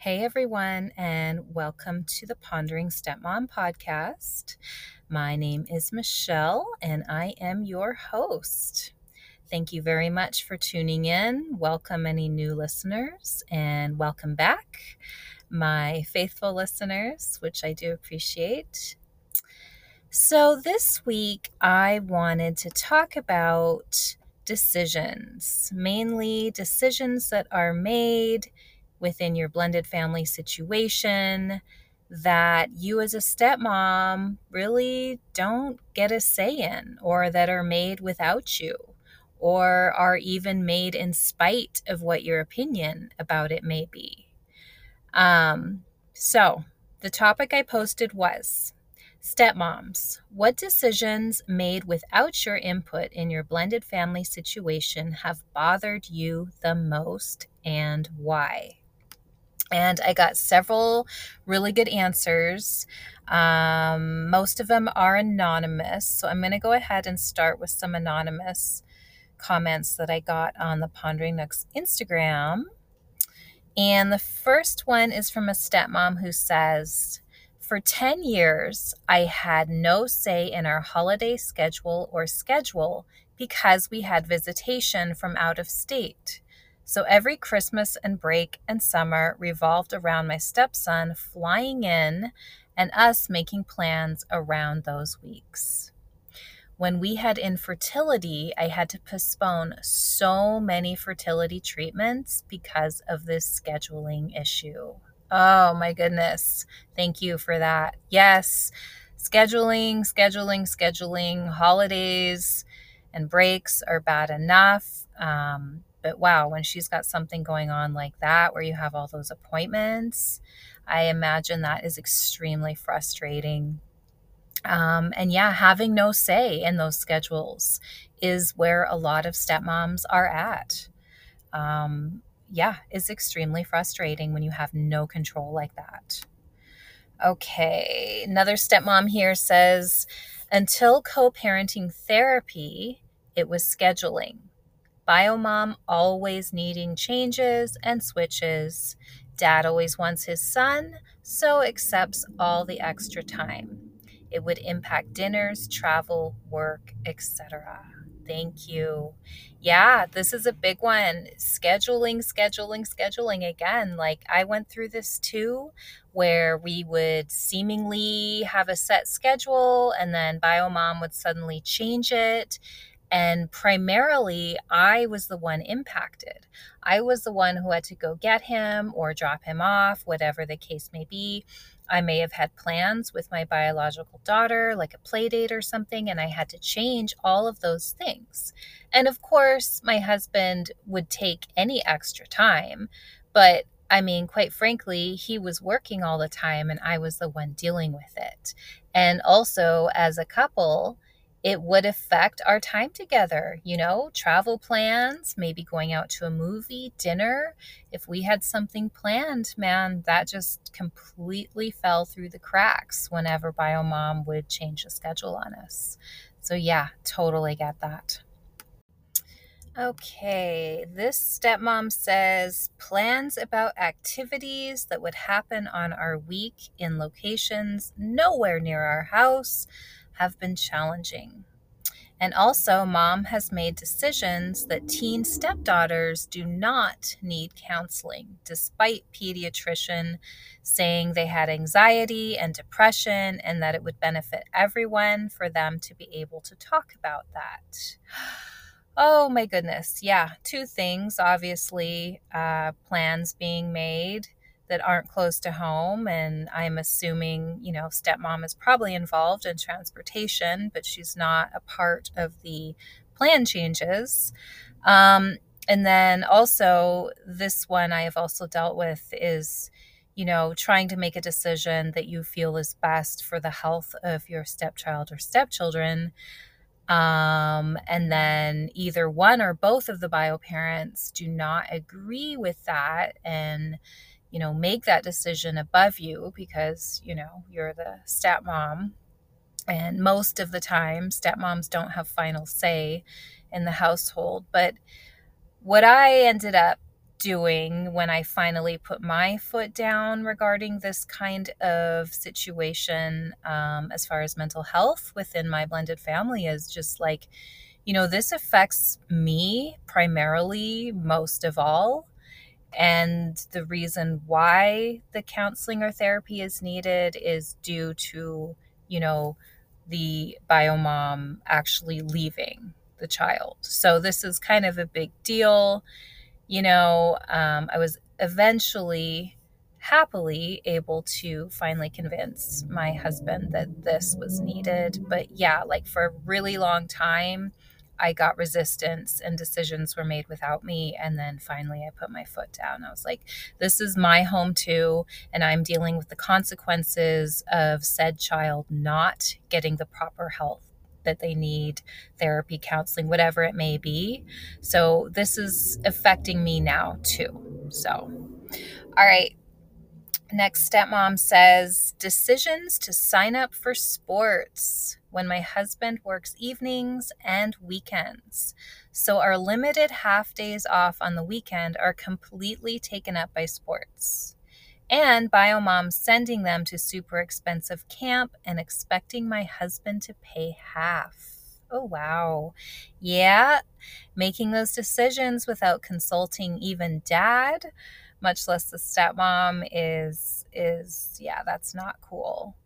Hey everyone, and welcome to the Pondering Stepmom podcast. My name is Michelle, and I am your host. Thank you very much for tuning in. Welcome any new listeners, and welcome back, my faithful listeners, which I do appreciate. So, this week I wanted to talk about decisions, mainly decisions that are made within your blended family situation that you as a stepmom really don't get a say in, or that are made without you, or are even made in spite of what your opinion about it may be. So the topic I posted was: stepmoms, what decisions made without your input in your blended family situation have bothered you the most, and why? And I got several really good answers. Most of them are anonymous. So I'm going to go ahead and start with some anonymous comments that I got on the Pondering Nooks Instagram. And the first one is from a stepmom who says, for 10 years, I had no say in our holiday schedule because we had visitation from out of state. So every Christmas and break and summer revolved around my stepson flying in and us making plans around those weeks. When we had infertility, I had to postpone so many fertility treatments because of this scheduling issue. Oh my goodness. Thank you for that. Yes, scheduling. Holidays and breaks are bad enough. But wow, when she's got something going on like that, where you have all those appointments, I imagine that is extremely frustrating. And yeah, having no say in those schedules is where a lot of stepmoms are at. It's extremely frustrating when you have no control like that. Okay, another stepmom here says, until co-parenting therapy, it was scheduling. Biomom always needing changes and switches. Dad always wants his son, so accepts all the extra time. It would impact dinners, travel, work, etc. Thank you. Yeah, this is a big one. Scheduling again. Like, I went through this too, where we would seemingly have a set schedule and then Biomom would suddenly change it. And primarily, I was the one impacted. I was the one who had to go get him or drop him off, whatever the case may be. I may have had plans with my biological daughter, like a play date or something, and I had to change all of those things. And of course, my husband would take any extra time, but I mean, quite frankly, he was working all the time and I was the one dealing with it. And also, as a couple, it would affect our time together, travel plans, maybe going out to a movie, dinner. If we had something planned, man, that just completely fell through the cracks whenever Biomom would change the schedule on us. So yeah, totally get that. Okay, this stepmom says plans about activities that would happen on our week in locations nowhere near our house have been challenging. And also, mom has made decisions that teen stepdaughters do not need counseling, despite pediatrician saying they had anxiety and depression and that it would benefit everyone for them to be able to talk about that. Oh my goodness. Yeah, two things. Obviously, plans being made that aren't close to home. And I'm assuming, stepmom is probably involved in transportation, but she's not a part of the plan changes. And then also, this one I have also dealt with is, trying to make a decision that you feel is best for the health of your stepchild or stepchildren. And then either one or both of the bio parents do not agree with that and, make that decision above you because, you're the stepmom. And most of the time, stepmoms don't have final say in the household. But what I ended up doing when I finally put my foot down regarding this kind of situation, as far as mental health within my blended family, is just like, this affects me primarily, most of all. And the reason why the counseling or therapy is needed is due to, you know, the biomom actually leaving the child. So this is kind of a big deal. I was eventually happily able to finally convince my husband that this was needed. But yeah, like for a really long time, I got resistance and decisions were made without me. And then finally, I put my foot down. I was like, this is my home too. And I'm dealing with the consequences of said child not getting the proper help that they need, therapy, counseling, whatever it may be. So this is affecting me now too. So, all right. Next, stepmom says decisions to sign up for sports when my husband works evenings and weekends. So our limited half days off on the weekend are completely taken up by sports. And biomom sending them to super expensive camp and expecting my husband to pay half. Oh, wow. Yeah, making those decisions without consulting even dad, much less the stepmom, is yeah, that's not cool.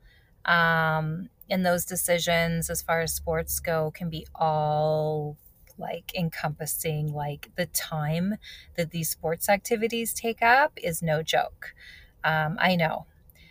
And those decisions as far as sports go can be all like encompassing, like the time that these sports activities take up is no joke. I know.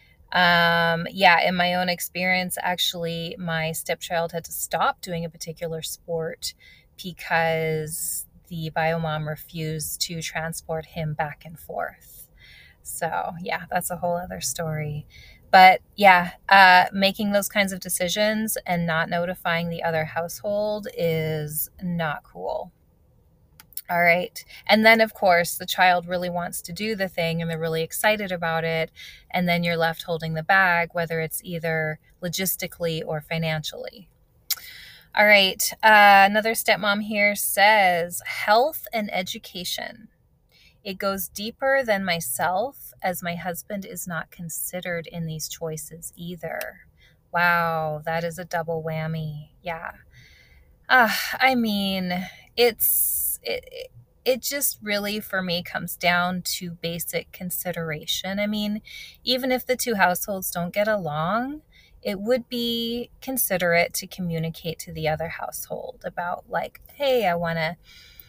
Yeah, in my own experience, actually, my stepchild had to stop doing a particular sport because the biomom refused to transport him back and forth. So, yeah, that's a whole other story. But yeah, making those kinds of decisions and not notifying the other household is not cool. All right. And then, of course, the child really wants to do the thing and they're really excited about it. And then you're left holding the bag, whether it's either logistically or financially. All right. Another stepmom here says health and education. It goes deeper than myself as my husband is not considered in these choices either. Wow, that is a double whammy. Yeah. I mean, it just really for me comes down to basic consideration. I mean, even if the two households don't get along, it would be considerate to communicate to the other household about like, hey, I want to,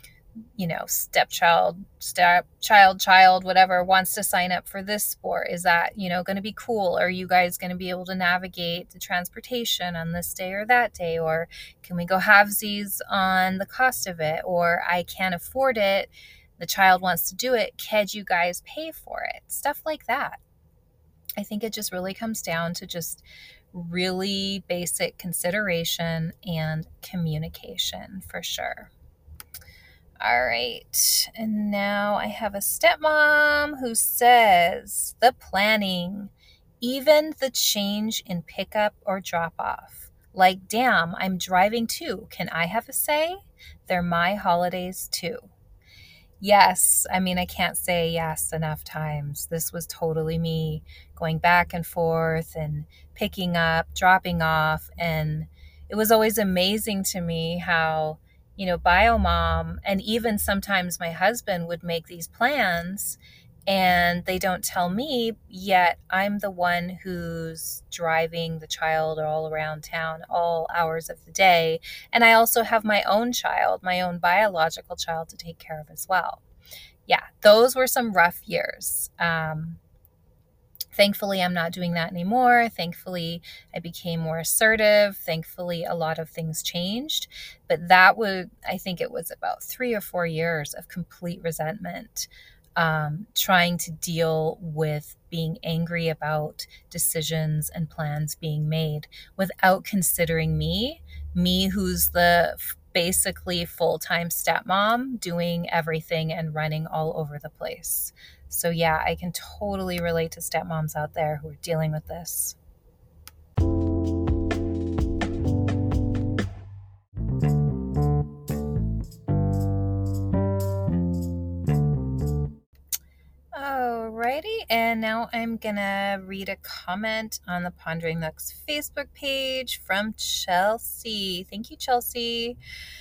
child, whatever wants to sign up for this sport. Is that, going to be cool? Are you guys going to be able to navigate the transportation on this day or that day? Or can we go halvesies on the cost of it? Or I can't afford it. The child wants to do it. Could you guys pay for it? Stuff like that. I think it just really comes down to just really basic consideration and communication for sure. All right. And now I have a stepmom who says the planning, even the change in pickup or drop off. Like, damn, I'm driving too. Can I have a say? They're my holidays too. Yes. I mean, I can't say yes enough times. This was totally me going back and forth and picking up, dropping off. And it was always amazing to me how, biomom and even sometimes my husband would make these plans and they don't tell me, yet I'm the one who's driving the child all around town all hours of the day. And I also have my own child, my own biological child to take care of as well. Yeah, those were some rough years. Thankfully, I'm not doing that anymore. Thankfully, I became more assertive. Thankfully, a lot of things changed. But I think it was about 3 or 4 years of complete resentment, trying to deal with being angry about decisions and plans being made without considering me who's the basically full-time stepmom doing everything and running all over the place. So yeah, I can totally relate to stepmoms out there who are dealing with this. and now I'm gonna read a comment on the Pondering Nooks Facebook page from Chelsea. Thank you, Chelsea.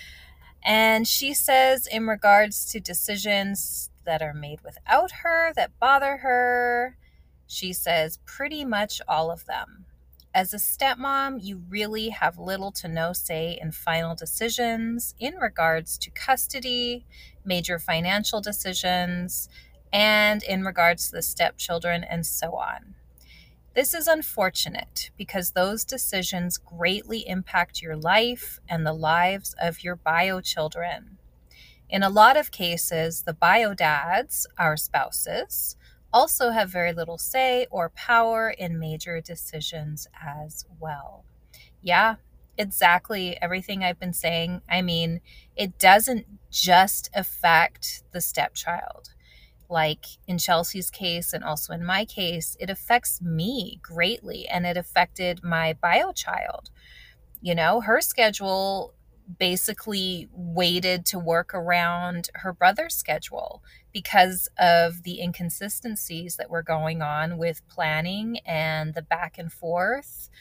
And she says, in regards to decisions that are made without her that bother her, she says, pretty much all of them. As a stepmom, you really have little to no say in final decisions in regards to custody, major financial decisions, and in regards to the stepchildren, and so on. This is unfortunate because those decisions greatly impact your life and the lives of your bio children. In a lot of cases, the bio dads, our spouses, also have very little say or power in major decisions as well. Yeah, exactly everything I've been saying. I mean, it doesn't just affect the stepchild. Like in Chelsea's case and also in my case, it affects me greatly, and it affected my bio child. You know, her schedule basically waited to work around her brother's schedule because of the inconsistencies that were going on with planning and the back and forth.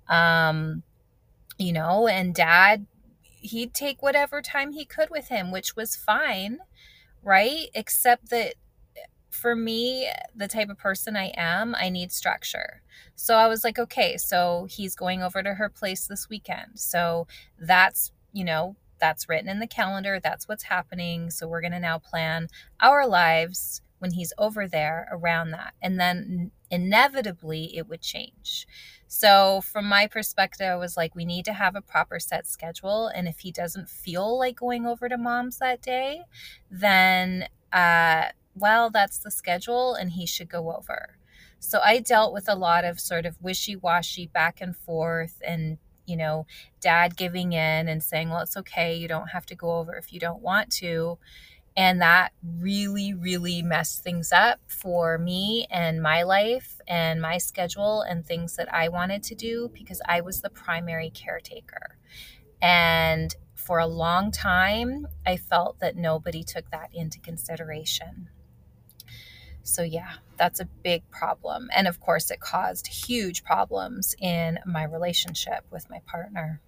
Um, and dad, he'd take whatever time he could with him, which was fine, right? Except that for me, the type of person I am, I need structure. So I was like, okay, so he's going over to her place this weekend. So that's, that's written in the calendar. That's what's happening. So we're going to now plan our lives when he's over there around that. And then inevitably it would change. So from my perspective, I was like, we need to have a proper set schedule. And if he doesn't feel like going over to mom's that day, then, well, that's the schedule and he should go over. So I dealt with a lot of sort of wishy-washy back and forth, and, dad giving in and saying, well, it's okay, you don't have to go over if you don't want to. And that really, really messed things up for me and my life and my schedule and things that I wanted to do, because I was the primary caretaker. And for a long time, I felt that nobody took that into consideration. So yeah, that's a big problem. And of course, it caused huge problems in my relationship with my partner.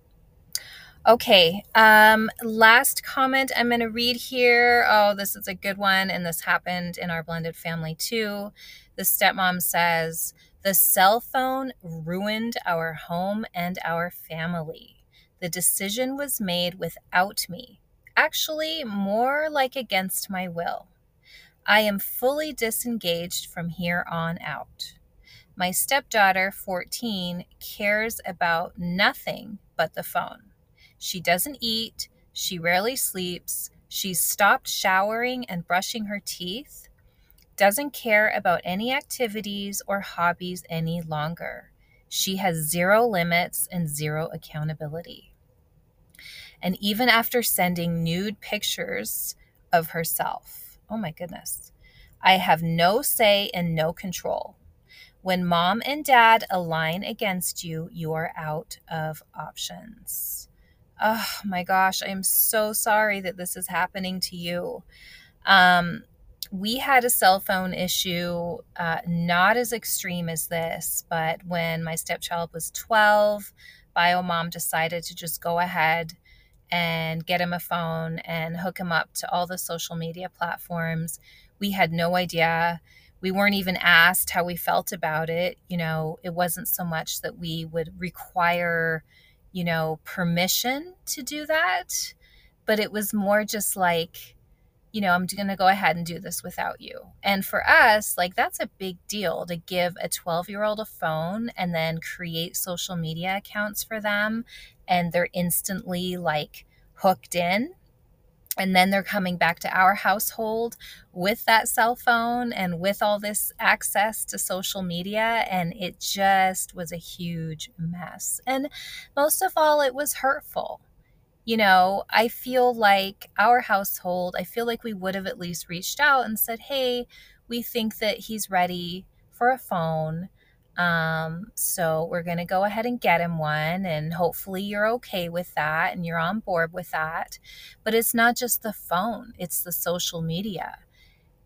Okay, last comment I'm going to read here. Oh, this is a good one, and this happened in our blended family too. The stepmom says, the cell phone ruined our home and our family. The decision was made without me. Actually, more like against my will. I am fully disengaged from here on out. My stepdaughter, 14, cares about nothing but the phone. She doesn't eat. She rarely sleeps. She's stopped showering and brushing her teeth. Doesn't care about any activities or hobbies any longer. She has zero limits and zero accountability. And even after sending nude pictures of herself, oh my goodness, I have no say and no control. When mom and dad align against you, you are out of options. Oh my gosh, I am so sorry that this is happening to you. We had a cell phone issue, not as extreme as this, but when my stepchild was 12, bio mom decided to just go ahead and get him a phone and hook him up to all the social media platforms. We had no idea. We weren't even asked how we felt about it. It wasn't so much that we would require, permission to do that, but it was more just like, I'm going to go ahead and do this without you. And for us, like, that's a big deal to give a 12-year-old a phone and then create social media accounts for them. And they're instantly like hooked in. And then they're coming back to our household with that cell phone and with all this access to social media. And it just was a huge mess. And most of all, it was hurtful. I feel like our household, I feel like we would have at least reached out and said, hey, we think that he's ready for a phone. So we're going to go ahead and get him one, and hopefully you're okay with that and you're on board with that. But it's not just the phone, it's the social media.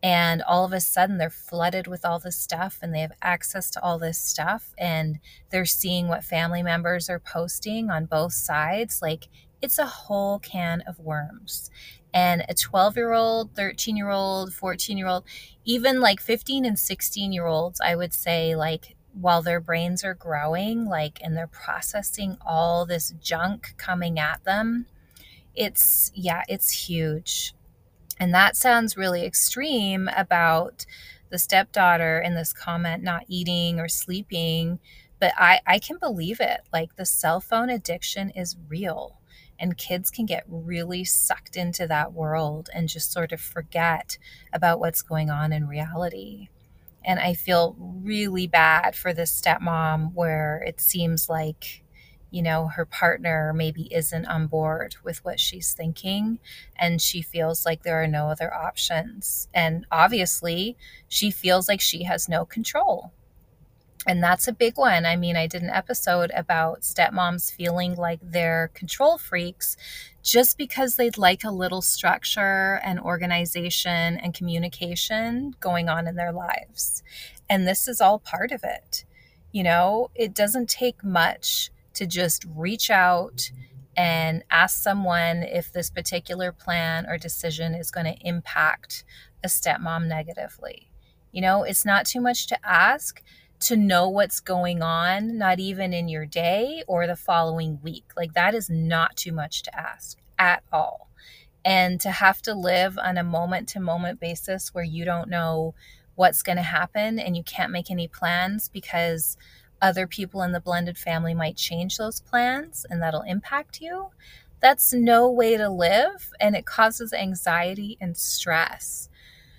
And all of a sudden, they're flooded with all this stuff and they have access to all this stuff. And they're seeing what family members are posting on both sides. Like, it's a whole can of worms. And a 12-year-old, 13-year-old, 14-year-old, even like 15 and 16-year-olds, I would say, like, while their brains are growing, like, and they're processing all this junk coming at them, it's huge. And that sounds really extreme about the stepdaughter in this comment not eating or sleeping, but I can believe it. Like, the cell phone addiction is real, and kids can get really sucked into that world and just sort of forget about what's going on in reality. And I feel really bad for this stepmom where it seems like, her partner maybe isn't on board with what she's thinking, and she feels like there are no other options. And obviously, she feels like she has no control. And that's a big one. I mean, I did an episode about stepmoms feeling like they're control freaks just because they'd like a little structure and organization and communication going on in their lives. And this is all part of it. It doesn't take much to just reach out and ask someone if this particular plan or decision is going to impact a stepmom negatively. It's not too much to ask to know what's going on, not even in your day or the following week. Like, that is not too much to ask at all. And to have to live on a moment to moment basis where you don't know what's going to happen and you can't make any plans because other people in the blended family might change those plans and that'll impact you. That's no way to live, and it causes anxiety and stress.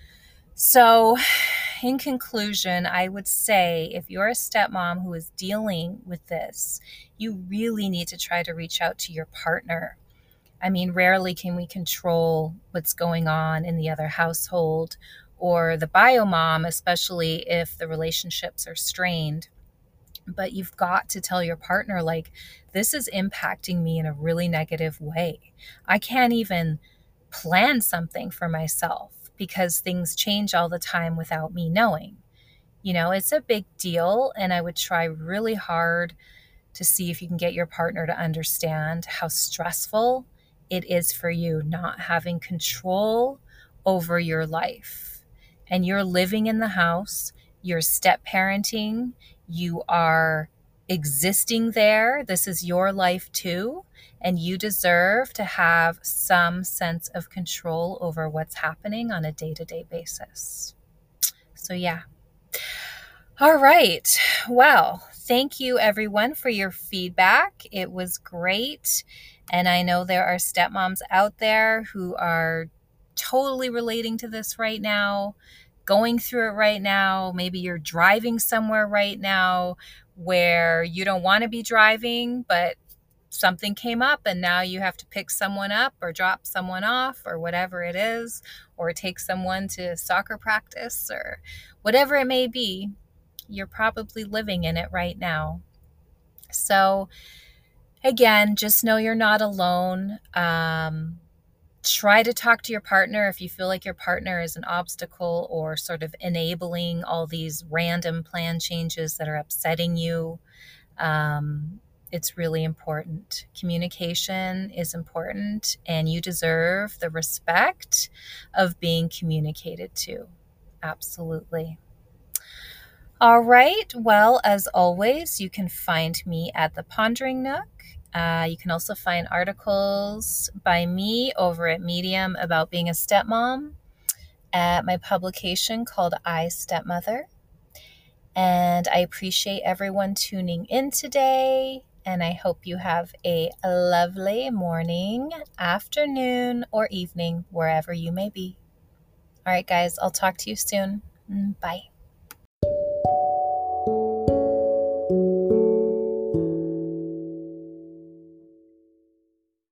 So, in conclusion, I would say if you're a stepmom who is dealing with this, you really need to try to reach out to your partner. I mean, rarely can we control what's going on in the other household or the bio mom, especially if the relationships are strained. But you've got to tell your partner, like, this is impacting me in a really negative way. I can't even plan something for myself because things change all the time without me knowing. It's a big deal, and I would try really hard to see if you can get your partner to understand how stressful it is for you not having control over your life. And you're living in the house, you're step parenting, you are existing there. This is your life too. And you deserve to have some sense of control over what's happening on a day-to-day basis. So, yeah. All right. Well, thank you everyone for your feedback. It was great. And I know there are stepmoms out there who are totally relating to this right now, going through it right now. Maybe you're driving somewhere right now where you don't want to be driving, but something came up and now you have to pick someone up or drop someone off or whatever it is, or take someone to soccer practice or whatever it may be. You're probably living in it right now. So again, just know you're not alone. Try to talk to your partner if you feel like your partner is an obstacle or sort of enabling all these random plan changes that are upsetting you. It's really important. Communication is important, and you deserve the respect of being communicated to. Absolutely. All right. Well, as always, you can find me at the Pondering Nook. You can also find articles by me over at Medium about being a stepmom at my publication called I Stepmother. And I appreciate everyone tuning in today. And I hope you have a lovely morning, afternoon, or evening, wherever you may be. All right, guys, I'll talk to you soon. Bye.